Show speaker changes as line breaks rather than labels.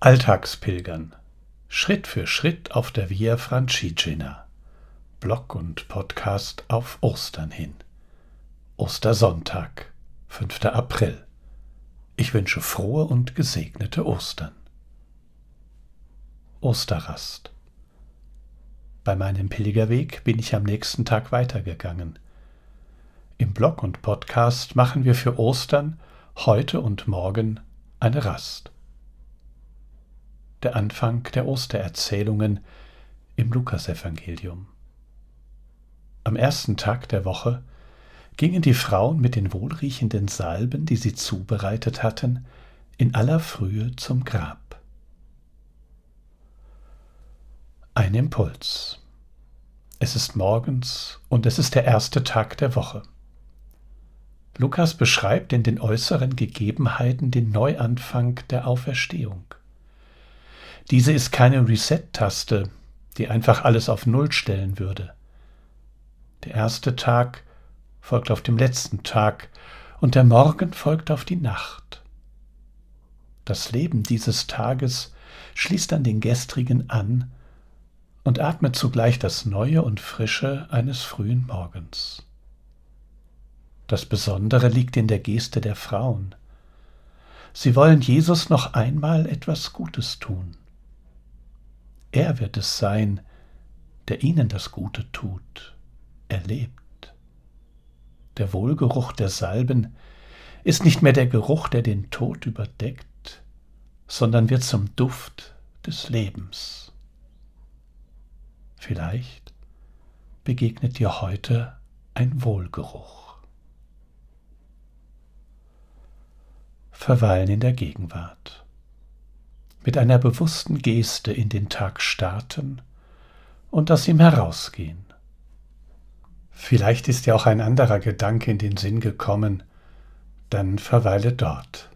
Alltagspilgern. Schritt für Schritt auf der Via Francigena. Blog und Podcast auf Ostern hin. Ostersonntag, 5. April. Ich wünsche frohe und gesegnete Ostern. Osterrast. Bei meinem Pilgerweg bin ich am nächsten Tag weitergegangen. Im Blog und Podcast machen wir für Ostern heute und morgen eine Rast. Der Anfang der Ostererzählungen im Lukasevangelium. Am ersten Tag der Woche gingen die Frauen mit den wohlriechenden Salben, die sie zubereitet hatten, in aller Frühe zum Grab. Ein Impuls. Es ist morgens und es ist der erste Tag der Woche. Lukas beschreibt in den äußeren Gegebenheiten den Neuanfang der Auferstehung. Diese ist keine Reset-Taste, die einfach alles auf Null stellen würde. Der erste Tag folgt auf dem letzten Tag und der Morgen folgt auf die Nacht. Das Leben dieses Tages schließt an den gestrigen an und atmet zugleich das Neue und Frische eines frühen Morgens. Das Besondere liegt in der Geste der Frauen. Sie wollen Jesus noch einmal etwas Gutes tun. Er wird es sein, der ihnen das Gute tut. Er lebt. Der Wohlgeruch der Salben ist nicht mehr der Geruch, der den Tod überdeckt, sondern wird zum Duft des Lebens. Vielleicht begegnet dir heute ein Wohlgeruch. Verweilen in der Gegenwart. Mit einer bewussten Geste in den Tag starten und aus ihm herausgehen. Vielleicht ist dir auch ein anderer Gedanke in den Sinn gekommen, dann verweile dort.